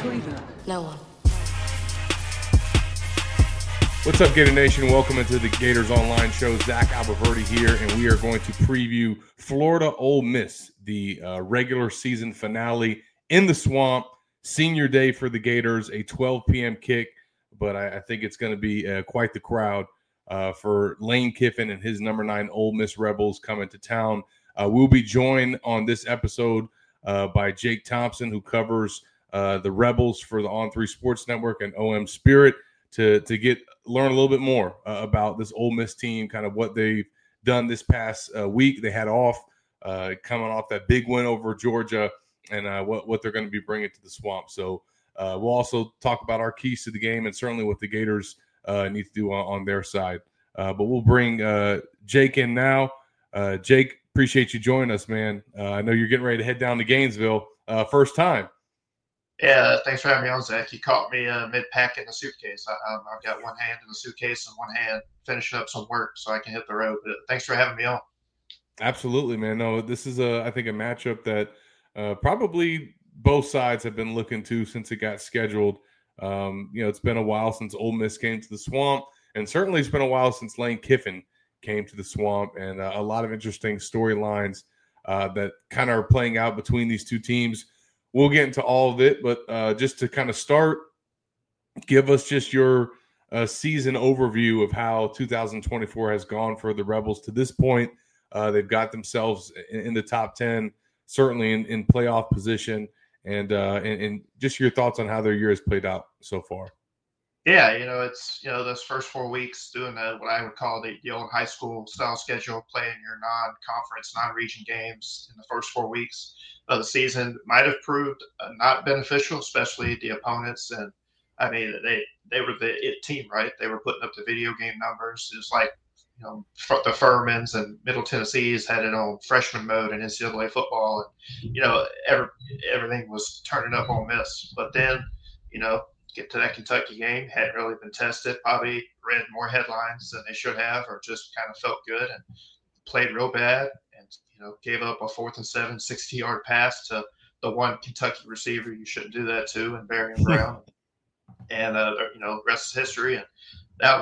No one. What's up, Gator Nation? Welcome into the Gators Online Show. Zach Alberverdi here, and we are going to preview Florida Ole Miss, the regular season finale in the Swamp. Senior day for the Gators, a 12 p.m. kick, but I think it's going to be quite the crowd for Lane Kiffin and his number 9 Ole Miss Rebels coming to town. We'll be joined on this episode by Jake Thompson, who covers the Rebels for the On3 Sports Network and OM Spirit, to learn a little bit more about this Ole Miss team, kind of what they've done this past week. They had off coming off that big win over Georgia, and what they're going to be bringing to the Swamp. So we'll also talk about our keys to the game and certainly what the Gators need to do on their side. But we'll bring Jake in now. Jake, appreciate you joining us, man. I know you're getting ready to head down to Gainesville. First time. Yeah, thanks for having me on, Zach. You caught me mid-packing the suitcase. I've got one hand in the suitcase and one hand finishing up some work so I can hit the road. But thanks for having me on. Absolutely, man. No, this is, I think, a matchup that probably both sides have been looking to since it got scheduled. It's been a while since Ole Miss came to the Swamp, and certainly it's been a while since Lane Kiffin came to the Swamp, and a lot of interesting storylines that kind of are playing out between these two teams. We'll get into all of it, but just to kind of start, give us just your season overview of how 2024 has gone for the Rebels to this point. They've got themselves in the top 10, certainly in playoff position, and just your thoughts on how their year has played out so far. Yeah, it's those first 4 weeks doing what I would call the old high school style schedule, playing your non-conference, non-region games in the first 4 weeks of the season might have proved not beneficial, especially the opponents. And I mean, they were the it team, right? They were putting up the video game numbers. It was like, the Furmans and Middle Tennessee's had it on freshman mode in NCAA football, and everything was turning up on Miss. But then, get to that Kentucky game, hadn't really been tested, probably read more headlines than they should have, or just kind of felt good and played real bad, and gave up a 4th and 7 60-yard pass to the one Kentucky receiver you shouldn't do that to, and Barian Brown, and rest is history. And that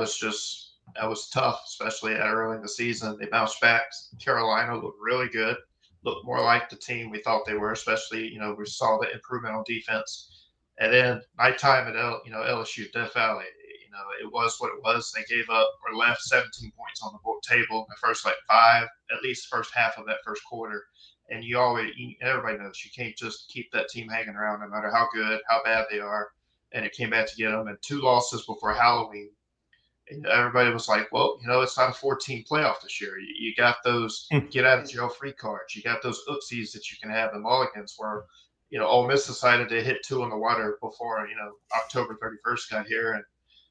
was tough, especially early in the season. They bounced back. Carolina looked really good, looked more like the team we thought they were, especially we saw the improvement on defense. And then nighttime at LSU, Death Valley, it was what it was. They gave up or left 17 points on the table in the first 5, at least the first half of that first quarter. And everybody knows you can't just keep that team hanging around no matter how good, how bad they are. And it came back to get them. And 2 losses before Halloween. And everybody was like, well, it's not a 14 playoff this year. You got those get out of jail free cards. You got those oopsies that you can have, the mulligans where, Ole Miss decided to hit 2 on the water before, October 31st got here, and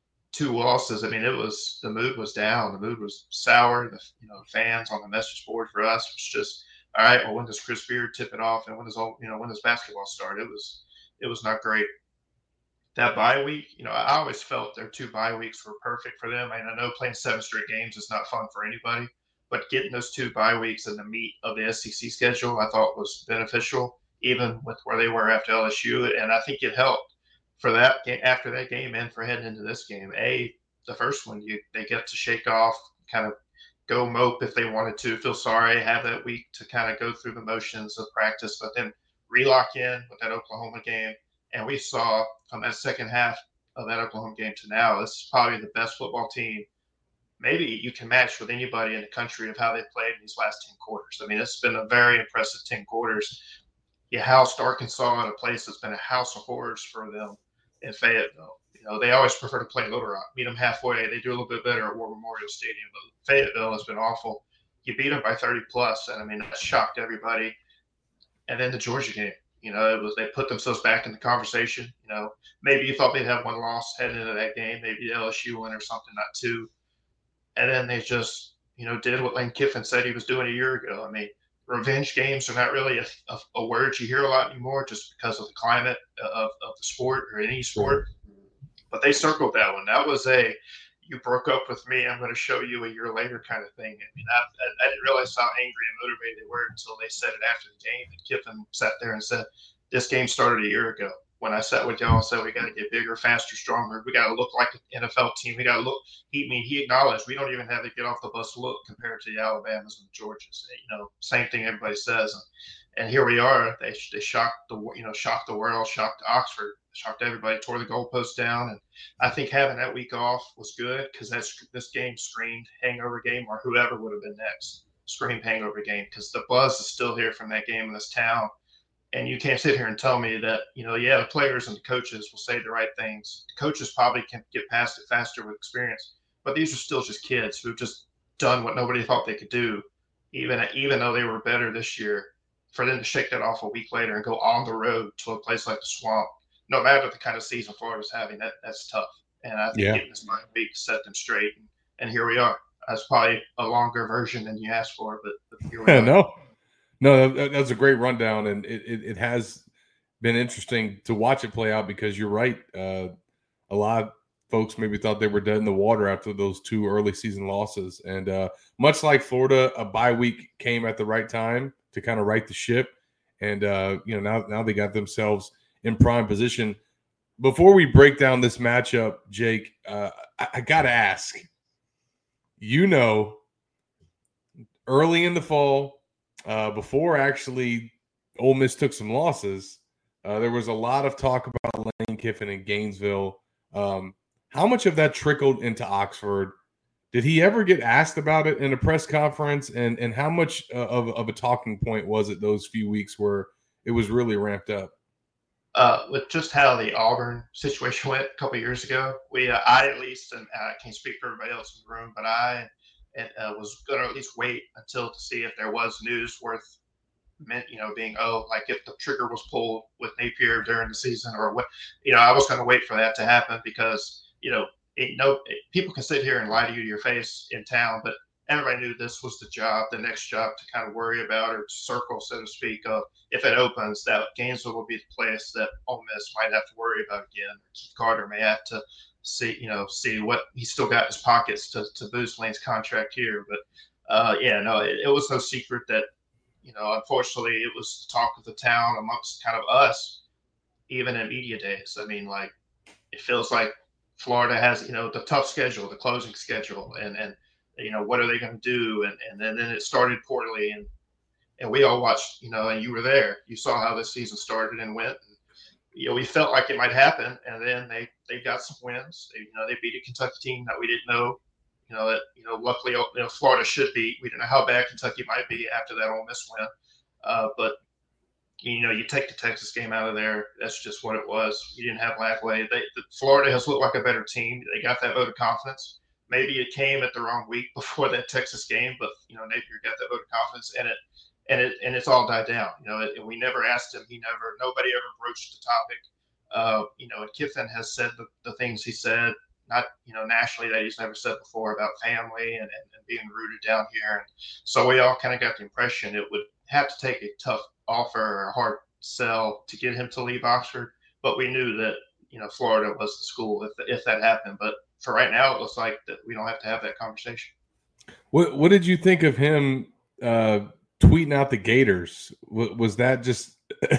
2 losses. I mean, the mood was down. The mood was sour. The fans on the message board for us was just, all right, well, when does Chris Beard tip it off, and when does basketball start? It was not great. That bye week, I always felt their 2 bye weeks were perfect for them. I know playing 7 straight games is not fun for anybody, but getting those 2 bye weeks in the meat of the SEC schedule, I thought was beneficial, even with where they were after LSU. And I think it helped for that game, after that game, and for heading into this game. The first one, they get to shake off, kind of go mope if they wanted to, feel sorry, have that week to kind of go through the motions of practice, but then relock in with that Oklahoma game. And we saw from that second half of that Oklahoma game to now, this is probably the best football team maybe you can match with anybody in the country of how they played in these last 10 quarters. I mean, it's been a very impressive 10 quarters. You housed Arkansas in a place that's been a house of horrors for them in Fayetteville. They always prefer to play Little Rock, meet them halfway. They do a little bit better at War Memorial Stadium, but Fayetteville has been awful. You beat them by 30+, and I mean, that shocked everybody. And then the Georgia game, they put themselves back in the conversation. Maybe you thought they'd have 1 loss heading into that game, maybe the LSU win or something, not 2. And then they just, did what Lane Kiffin said he was doing a year ago. I mean, revenge games are not really a word you hear a lot anymore, just because of the climate of the sport or any sport. But they circled that one. That was you broke up with me, I'm going to show you a year later kind of thing. I mean, I didn't realize how angry and motivated they were until they said it after the game. And Kiffin sat there and said, this game started a year ago. when I sat with y'all and said we got to get bigger, faster, stronger. We got to look like an NFL team. We got to look. He acknowledged we don't even have to get off the bus look compared to the Alabamas and the Georgias. Same thing everybody says. And here we are. They shocked shocked the world, shocked Oxford, shocked everybody, tore the goalpost down. And I think having that week off was good because this game screamed hangover game, or whoever would have been next screamed hangover game, because the buzz is still here from that game in this town. And you can't sit here and tell me that, the players and the coaches will say the right things. The coaches probably can get past it faster with experience, but these are still just kids who've just done what nobody thought they could do, even though they were better this year. For them to shake that off a week later and go on the road to a place like the Swamp, no matter the kind of season Florida's having, that's tough. And I think getting this 9 weeks set them straight. And here we are. That's probably a longer version than you asked for, but here we are. No, that's a great rundown, and it has been interesting to watch it play out, because you're right. A lot of folks maybe thought they were dead in the water after those 2 early season losses. And much like Florida, a bye week came at the right time to kind of right the ship. And, now they got themselves in prime position. Before we break down this matchup, Jake, I got to ask, early in the fall, before actually Ole Miss took some losses, there was a lot of talk about Lane Kiffin in Gainesville. How much of that trickled into Oxford? Did he ever get asked about it in a press conference? And how much of a talking point was it those few weeks where it was really ramped up? With just how the Auburn situation went a couple of years ago, I at least, and I can't speak for everybody else in the room, but I was going to at least wait until to see if there was news worth, being, like if the trigger was pulled with Napier during the season or what, I was going to wait for that to happen because, people can sit here and lie to you to your face in town, but everybody knew this was the next job to kind of worry about, or to circle, so to speak, of if it opens, that Gainesville will be the place that Ole Miss might have to worry about again. Keith Carter may have to see what he's still got in his pockets to boost Lane's contract here. But it was no secret that, unfortunately, it was the talk of the town amongst kind of us, even in media days. I mean, like, it feels like Florida has, the tough schedule, the closing schedule, and what are they going to do? And then it started poorly, and we all watched, and you were there. You saw how this season started and went. And, we felt like it might happen, and then they got some wins. They beat a Kentucky team that we didn't know. Luckily, Florida should beat. We didn't know how bad Kentucky might be after that Ole Miss win. But you take the Texas game out of there. That's just what it was. You didn't have Lagway. Florida has looked like a better team. They got that vote of confidence. Maybe it came at the wrong week before that Texas game, but Napier got that vote of confidence, and it's all died down. And we never asked him. Nobody ever broached the topic. And Kiffin has said the things he said, not nationally, that he's never said before about family and being rooted down here. And so we all kind of got the impression it would have to take a tough offer or a hard sell to get him to leave Oxford. But we knew that Florida was the school if that happened. But for right now, it looks like that we don't have to have that conversation. What did you think of him tweeting out the Gators? Was that just?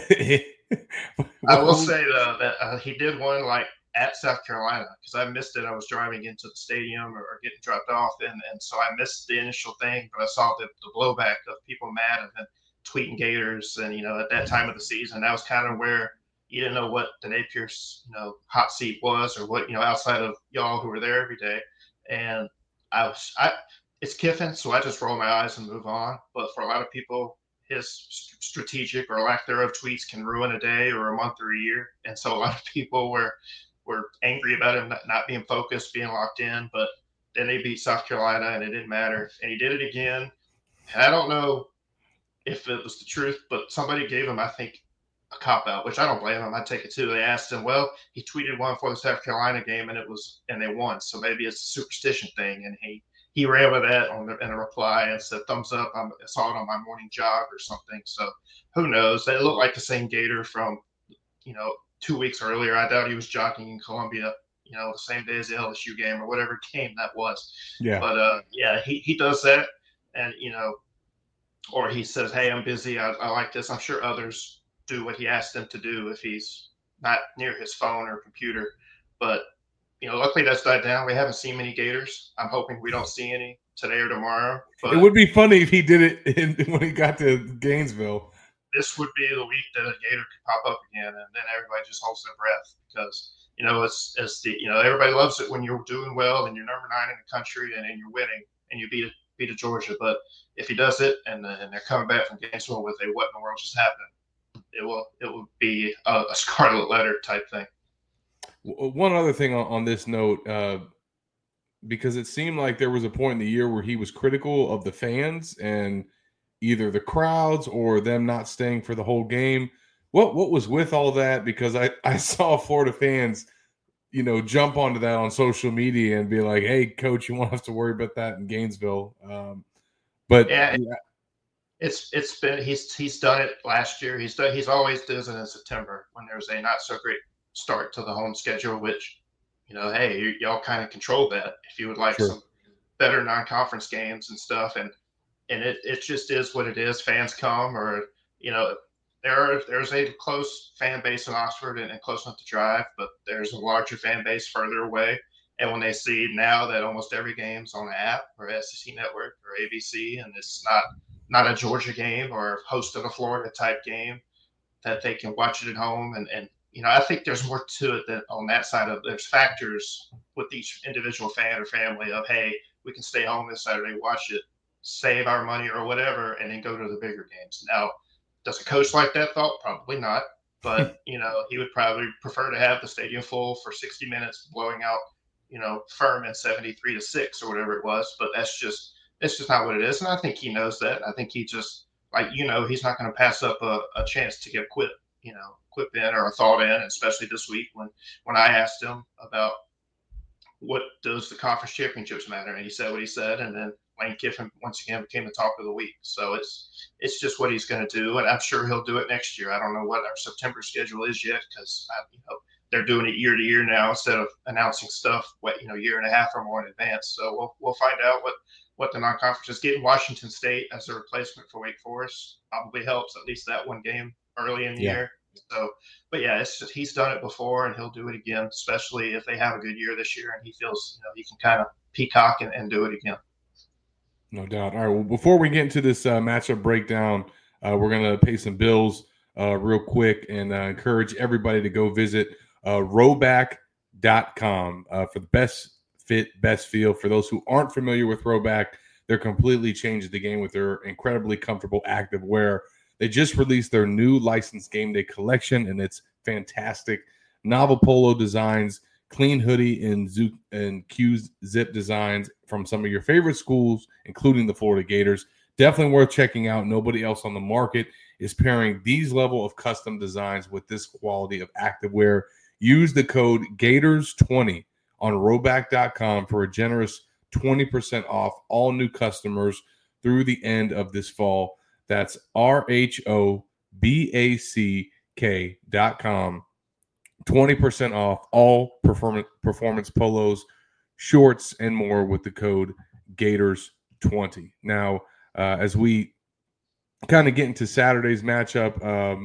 I will say that he did one like at South Carolina, because I missed it. I was driving into the stadium or getting dropped off, and so I missed the initial thing. But I saw the blowback of people mad and then tweeting Gators, and at that time of the season, that was kind of where you didn't know what the Napier's hot seat was, or what outside of y'all who were there every day. And it's Kiffin, so I just roll my eyes and move on. But for a lot of people, his strategic or lack thereof tweets can ruin a day or a month or a year. And so a lot of people were angry about him not being focused, being locked in. But then they beat South Carolina, and it didn't matter. And he did it again. And I don't know if it was the truth, but somebody gave him, I think, a cop-out, which I don't blame him. I take it too. They asked him, well, he tweeted one for the South Carolina game, and they won. So maybe it's a superstition thing. And he ran with that in a reply and said, thumbs up. I saw it on my morning jog or something. So who knows? They look like the same Gator from, 2 weeks earlier. I doubt he was jogging in Columbia, the same day as the LSU game or whatever game that was. Yeah. But he does that, and or he says, hey, I'm busy. I like this. I'm sure others do what he asked them to do if he's not near his phone or computer. But luckily that's died down. We haven't seen many Gators. I'm hoping we don't see any today or tomorrow. But it would be funny if he did it when he got to Gainesville. This would be the week that a Gator could pop up again, and then everybody just holds their breath because everybody loves it when you're doing well and you're number 9 in the country and you're winning and you beat a Georgia. But if he does it and they're coming back from Gainesville with a what in the world just happened, it will be a scarlet letter type thing. One other thing on this note, because it seemed like there was a point in the year where he was critical of the fans and either the crowds or them not staying for the whole game. What was with all that? Because I saw Florida fans, jump onto that on social media and be like, "Hey, coach, you won't have to worry about that in Gainesville." But yeah. It's been he's done it last year. He's always does it in September when there's a not so great start to the home schedule, which hey, y'all kind of control that. If you would like some better non-conference games and stuff, and it just is what it is. Fans come, or there's a close fan base in Oxford and close enough to drive, but there's a larger fan base further away. And when they see now that almost every game's on the app or SEC Network or ABC, and it's not a Georgia game or host of a Florida type game, that they can watch it at home. And I think there's more to it than on that side of there's factors with each individual fan or family of, hey, we can stay home this Saturday, watch it, save our money or whatever, and then go to the bigger games. Now, does a coach like that thought? Probably not. But, he would probably prefer to have the stadium full for 60 minutes, blowing out, Furman 73-6 or whatever it was. But it's just not what it is. And I think he knows that. I think he just, he's not going to pass up a chance to get quip in or a thought in, especially this week when I asked him about what does the conference championships matter, and he said what he said, and then Lane Kiffin once again became the talk of the week. So it's just what he's going to do, and I'm sure he'll do it next year. I don't know what our September schedule is yet because they're doing it year to year now instead of announcing stuff year and a half or more in advance. So we'll find out what the non-conference is. Getting Washington State as a replacement for Wake Forest probably helps, at least that one game early in the year. So, but yeah, it's just he's done it before and he'll do it again, especially if they have a good year this year and he feels he can kind of peacock and do it again. No doubt. All right. Well, before we get into this matchup breakdown, we're going to pay some bills real quick and encourage everybody to go visit Rhoback.com for the best fit, best feel. For those who aren't familiar with Rhoback, they're completely changed the game with their incredibly comfortable active wear. They just released their new licensed game day collection, and it's fantastic. Novel polo designs, clean hoodie, and Q-zip designs from some of your favorite schools, including the Florida Gators. Definitely worth checking out. Nobody else on the market is pairing these level of custom designs with this quality of activewear. Use the code Gators20 on Rhoback.com for a generous 20% off all new customers through the end of this fall. That's RHOBACK.com. 20% off all performance polos, shorts, and more with the code Gators20. Now, as we kind of get into Saturday's matchup,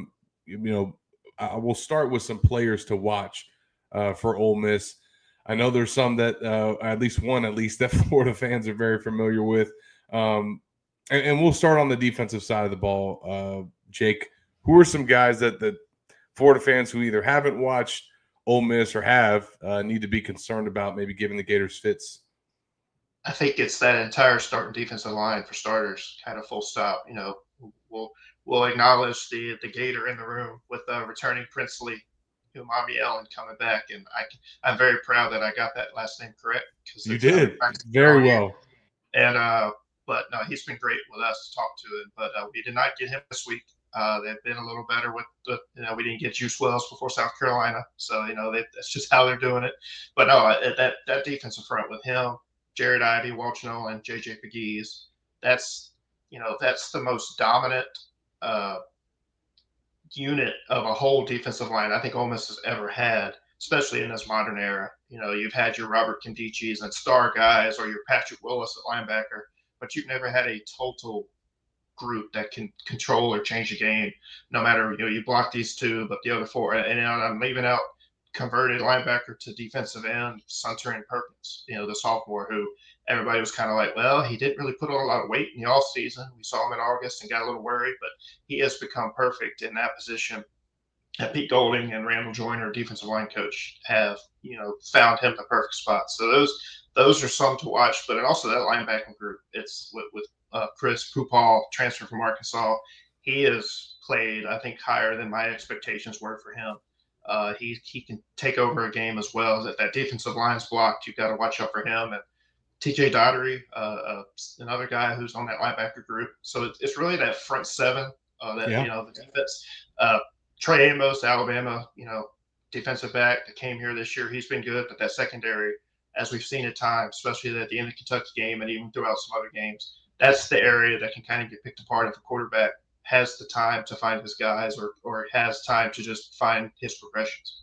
I will start with some players to watch for Ole Miss. I know there's some that at least that Florida fans are very familiar with. And we'll start on the defensive side of the ball. Jake, who are some guys that Florida fans who either haven't watched Ole Miss or have need to be concerned about maybe giving the Gators fits? I think it's that entire starting defensive line for starters, kind of full stop. We'll acknowledge the Gator in the room with returning Princely, Umami Ellen coming back, and I'm very proud that I got that last name correct. You did very well. And but no, he's been great with us to talk to him. But we did not get him this week. They've been a little better with we didn't get Juice Wells before South Carolina, so that's just how they're doing it. But no, that defensive front with him, Jared Ivey, Walsh Nolan, JJ Pegues, that's the most dominant unit of a whole defensive line I think Ole Miss has ever had, especially in this modern era. You've had your Robert Condichis and star guys, or your Patrick Willis at linebacker, but you've never had a total group that can control or change the game. No matter, you block these two, but the other four, and I'm leaving out converted linebacker to defensive end, Suntarine Perkins, the sophomore who everybody was kind of like, well, he didn't really put on a lot of weight in the offseason. We saw him in August and got a little worried, but he has become perfect in that position. And Pete Golding and Randall Joyner, defensive line coach, have, found him the perfect spot. So those are some to watch, but also that linebacking group. It's with Chris Pupal, transfer from Arkansas. He has played, I think, higher than my expectations were for him. He can take over a game as well. If that defensive line's blocked, you've got to watch out for him. And TJ Daugherty, another guy who's on that linebacker group. So it's really that front seven, the defense. Trey Amos, Alabama, defensive back that came here this year. He's been good, but that secondary, as we've seen at times, especially at the end of the Kentucky game and even throughout some other games, that's the area that can kind of get picked apart if a quarterback has the time to find his guys or has time to just find his progressions.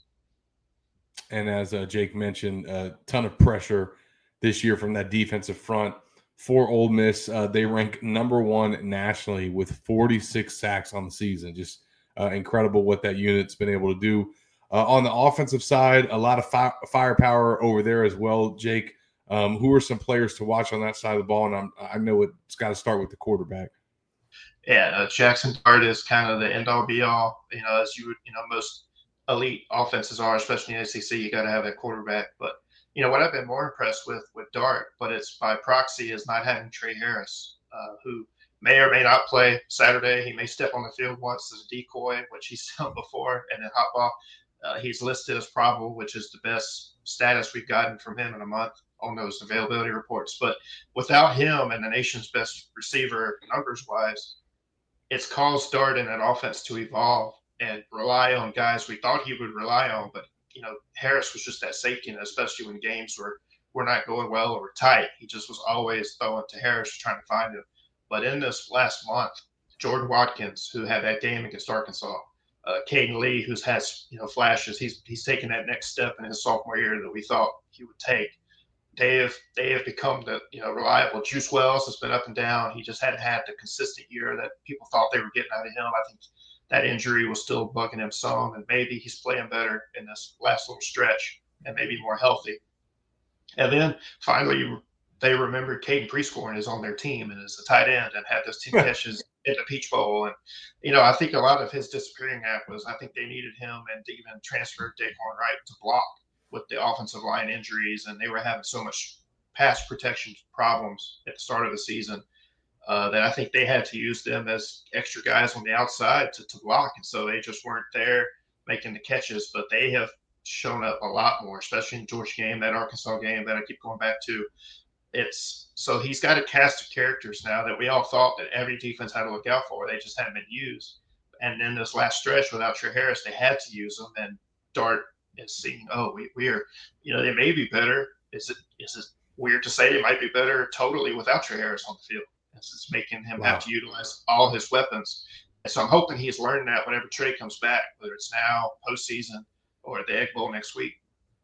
And as Jake mentioned, a ton of pressure this year from that defensive front. For Ole Miss, they rank number 1 nationally with 46 sacks on the season. Just incredible what that unit's been able to do. On the offensive side, a lot of firepower over there as well. Jake, who are some players to watch on that side of the ball? And I know it's got to start with the quarterback. Yeah, Jackson Dart is kind of the end-all, be-all. As you would, most elite offenses are, especially in the SEC, you got to have that quarterback. But what I've been more impressed with Dart, but it's by proxy, is not having Trey Harris, who may or may not play Saturday. He may step on the field once as a decoy, which he's done before, and then hop off. He's listed as probable, which is the best status we've gotten from him in a month on those availability reports. But without him and the nation's best receiver numbers-wise, it's caused Dart in that offense to evolve and rely on guys we thought he would rely on. But, Harris was just that safety net, especially when games were not going well or were tight. He just was always throwing to Harris, trying to find him. But in this last month, Jordan Watkins, who had that game against Arkansas, Caden Lee, who's has flashes, he's taken that next step in his sophomore year that we thought he would take. They have become the reliable. Juice Wells has been up and down. He just hadn't had the consistent year that people thought they were getting out of him. I think that injury was still bugging him some, and maybe he's playing better in this last little stretch and maybe more healthy. And then finally, they remembered Caden Prescorn is on their team and is a tight end and had those 10 catches in the Peach Bowl. And, I think a lot of his disappearing act was I think they needed him and even transferred Daquan Wright to block with the offensive line injuries. And they were having so much pass protection problems at the start of the season that I think they had to use them as extra guys on the outside to block. And so they just weren't there making the catches, but they have shown up a lot more, especially in the Georgia game, that Arkansas game that I keep going back to. So he's got a cast of characters now that we all thought that every defense had to look out for. They just hadn't been used. And in this last stretch without Trey Harris, they had to use them. And Dart is seeing, we are, they may be better. Is it weird to say they might be better totally without Trey Harris on the field? It's making him have to utilize all his weapons. And so I'm hoping he's learning that whenever Trey comes back, whether it's now, postseason, or at the Egg Bowl next week,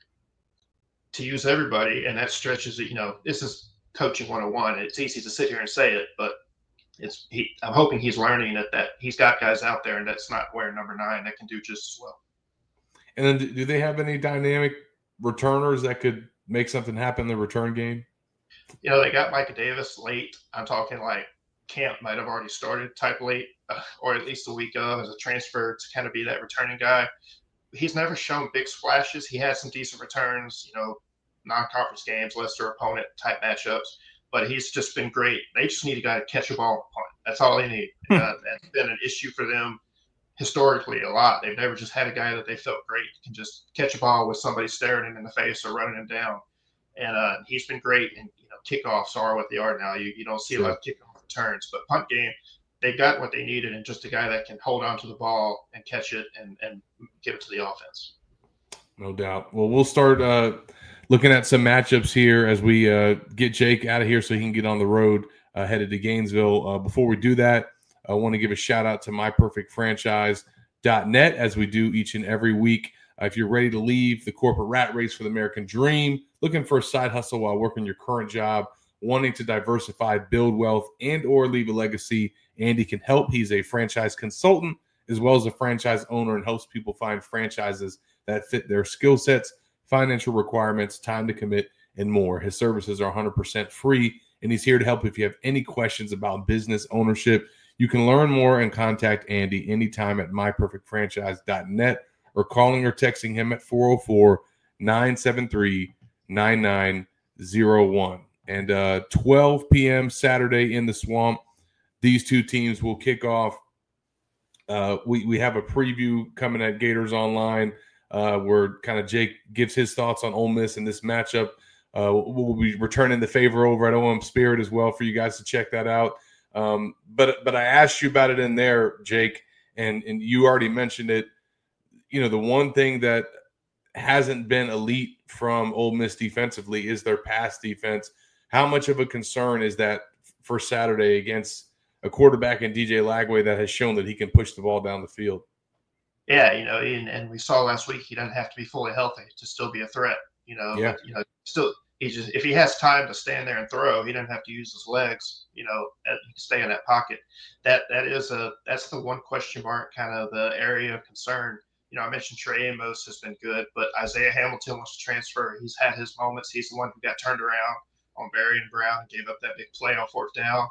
to use everybody. And that stretches it. This is coaching 101. It's easy to sit here and say it, but I'm hoping he's learning that he's got guys out there and that's not wearing number 9 that can do just as well. And then do they have any dynamic returners that could make something happen in the return game? They got Micah Davis late. I'm talking like camp might have already started type late, or at least a week of as a transfer to kind of be that returning guy. He's never shown big splashes. He had some decent returns, non-conference games, lesser opponent type matchups, but he's just been great. They just need a guy to catch a ball and punt. That's all they need. That's been an issue for them historically a lot. They've never just had a guy that they felt great can just catch a ball with somebody staring him in the face or running him down. And he's been great. And kickoffs are what they are now. You don't see a lot of kickoff returns, but punt game, they got what they needed, and just a guy that can hold on to the ball and catch it and give it to the offense. No doubt. Well, we'll start looking at some matchups here as we get Jake out of here so he can get on the road headed to Gainesville. Before we do that, I want to give a shout out to myperfectfranchise.net as we do each and every week. If you're ready to leave the corporate rat race for the American dream, looking for a side hustle while working your current job, wanting to diversify, build wealth, and or leave a legacy Andy can help. He's a franchise consultant as well as a franchise owner and helps people find franchises that fit their skill sets, financial requirements, time to commit, and more. His services are 100% free, and he's here to help if you have any questions about business ownership. You can learn more and contact Andy anytime at myperfectfranchise.net or calling or texting him at 404-973-9901. And 12 p.m. Saturday in the Swamp, these two teams will kick off. We have a preview coming at Gators Online where kind of Jake gives his thoughts on Ole Miss in this matchup. We'll be returning the favor over at OM Spirit as well for you guys to check that out. But I asked you about it in there, Jake, and you already mentioned it. You know, the one thing that hasn't been elite from Ole Miss defensively is their pass defense. How much of a concern is that for Saturday against a quarterback in DJ Lagway that has shown that he can push the ball down the field? Yeah, you know, and we saw last week he doesn't have to be fully healthy to still be a threat. You know, yeah. But, you know, still he just if he has time to stand there and throw, he doesn't have to use his legs. You know, he can stay in that pocket. That's the one question mark, kind of the area of concern. You know, I mentioned Trey Amos has been good, but Isaiah Hamilton wants to transfer. He's had his moments. He's the one who got turned around on Barry and Brown, gave up that big play on fourth down.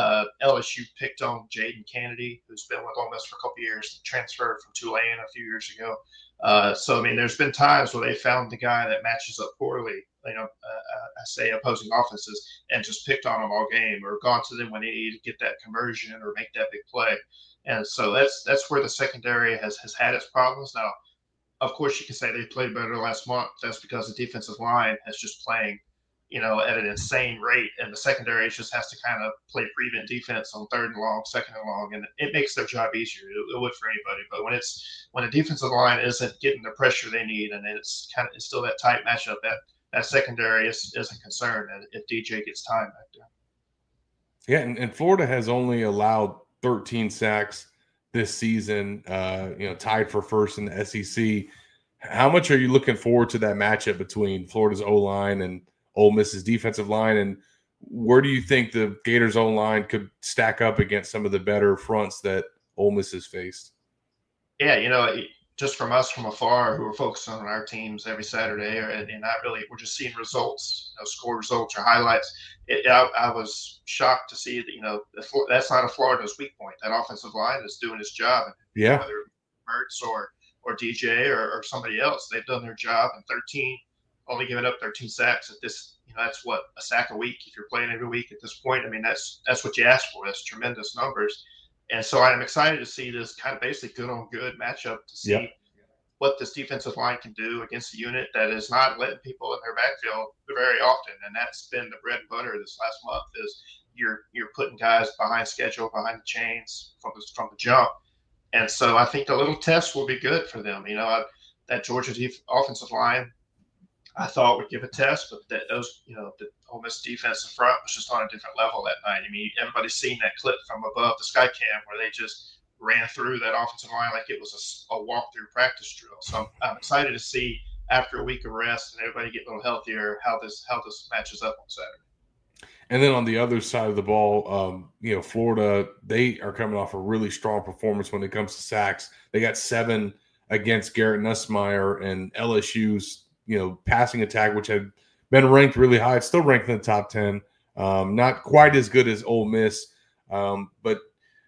LSU picked on Jaden Kennedy, who's been with Ole Miss for a couple of years, transferred from Tulane a few years ago. So, I mean, there's been times where they found the guy that matches up poorly, you know, I say opposing offenses, and just picked on them all game or gone to them when they need to get that conversion or make that big play. And so that's where the secondary has had its problems. Now, of course, you can say they played better last month. That's because the defensive line has just playing, you know, at an insane rate, and the secondary just has to kind of play prevent defense on third and long, second and long, and it makes their job easier. It would for anybody, but when the defensive line isn't getting the pressure they need, and it's still that tight matchup, that secondary is a concern. And if DJ gets time back there, yeah, and Florida has only allowed 13 sacks this season, you know, tied for first in the SEC. How much are you looking forward to that matchup between Florida's O-line and Ole Miss's defensive line, and where do you think the Gators' O-line could stack up against some of the better fronts that Ole Miss has faced? Yeah, you know, just from us from afar who are focused on our teams every Saturday, and not really, we're just seeing results, you know, score results or highlights. I was shocked to see that, you know, that's not a Florida's weak point. That offensive line is doing its job. Yeah. Whether Mertz or DJ or somebody else, they've done their job. And only giving up 13 sacks at this, you know, that's what, a sack a week if you're playing every week at this point. I mean, that's what you ask for. That's tremendous numbers. And so I'm excited to see this kind of basically good on good matchup to see what this defensive line can do against a unit that is not letting people in their backfield very often. And that's been the bread and butter this last month is you're putting guys behind schedule, behind the chains from the jump. And so I think the little test will be good for them. You know, that Georgia offensive line, I thought would give a test, but the Ole Miss defense in front was just on a different level that night. I mean, everybody's seen that clip from above the sky cam where they just ran through that offensive line like it was a walk-through practice drill. So I'm excited to see after a week of rest and everybody get a little healthier how this matches up on Saturday. And then on the other side of the ball, you know, Florida, they are coming off a really strong performance when it comes to sacks. They got 7 against Garrett Nussmeier, and LSU's, you know, passing attack, which had been ranked really high. It's still ranked in the top 10. Not quite as good as Ole Miss. But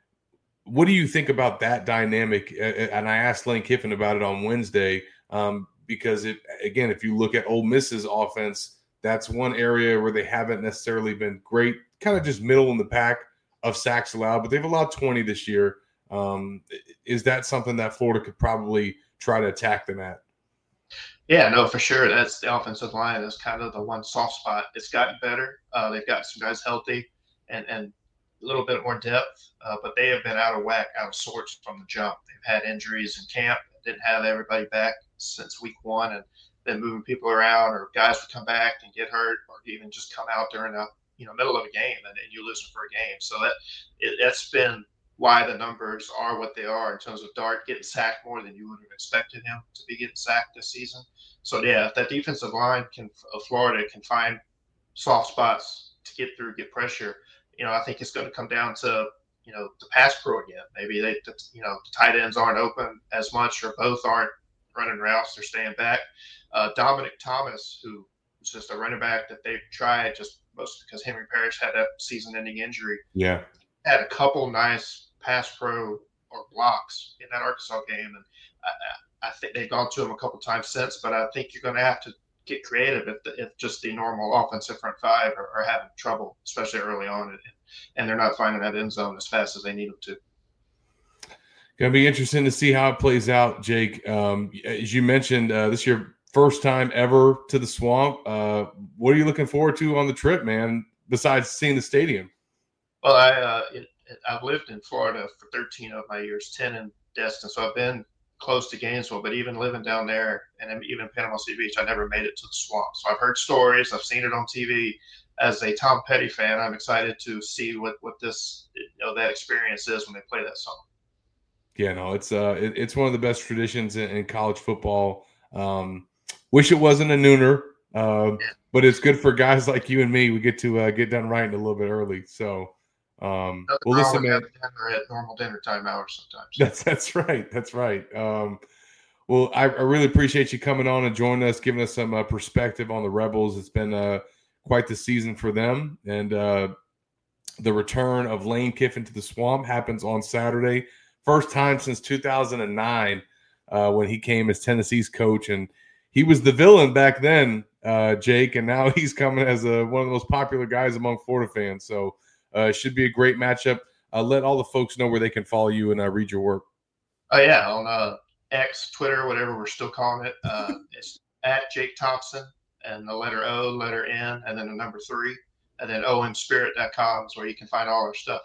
what do you think about that dynamic? And I asked Lane Kiffin about it on Wednesday because, if you look at Ole Miss's offense, that's one area where they haven't necessarily been great, kind of just middle in the pack of sacks allowed, but they've allowed 20 this year. Is that something that Florida could probably try to attack them at? Yeah, no, for sure. That's the offensive line. That's kind of the one soft spot. It's gotten better. They've got some guys healthy and a little bit more depth, but they have been out of whack, out of sorts from the jump. They've had injuries in camp, didn't have everybody back since week 1, and been moving people around, or guys would come back and get hurt, or even just come out during the middle of a game and you lose them for a game. So that's been why the numbers are what they are in terms of Dart getting sacked more than you would have expected him to be getting sacked this season. So, yeah, if that defensive line of Florida can find soft spots to get through, get pressure, I think it's going to come down to the pass pro again. Maybe the tight ends aren't open as much, or both aren't running routes; they're staying back. Dominic Thomas, who was just a running back that they tried just mostly because Henry Parrish had that season-ending injury. Yeah, had a couple nice pass pro or blocks in that Arkansas game, and I think they've gone to him a couple times since. But I think you're going to have to get creative if just the normal offensive front five are having trouble, especially early on, and they're not finding that end zone as fast as they need them to. Going to be interesting to see how it plays out, Jake. As you mentioned, this is your first time ever to the Swamp. What are you looking forward to on the trip, man, besides seeing the stadium? Well, I've lived in Florida for 13 of my years, 10 in Destin, so I've been close to Gainesville, but even living down there and even Panama City Beach, I never made it to the Swamp. So I've heard stories, I've seen it on TV. As a Tom Petty fan, I'm excited to see what this that experience is when they play that song. Yeah, no, it's one of the best traditions in college football. Wish it wasn't a nooner, but it's good for guys like you and me. We get to get done writing a little bit early. So, well, listen, man. Dinner at normal dinner time hours sometimes. That's right. That's right. Well, I really appreciate you coming on and joining us, giving us some perspective on the Rebels. It's been quite the season for them, and the return of Lane Kiffin to the Swamp happens on Saturday. First time since 2009 when he came as Tennessee's coach, and he was the villain back then, Jake, and now he's coming as one of the most popular guys among Florida fans. So it should be a great matchup. Let all the folks know where they can follow you and read your work. Oh, yeah, on X, Twitter, whatever we're still calling it. It's at Jake Thompson, and the letter O, letter N, and then the number 3, and then omspirit.com is where you can find all our stuff.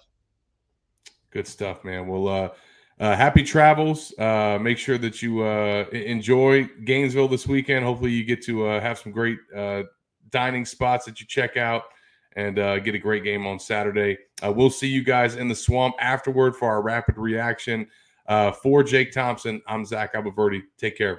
Good stuff, man. Well, happy travels. Make sure that you enjoy Gainesville this weekend. Hopefully you get to have some great dining spots that you check out and get a great game on Saturday. We'll see you guys in the Swamp afterward for our rapid reaction. For Jake Thompson, I'm Zach Abolverdi. Take care.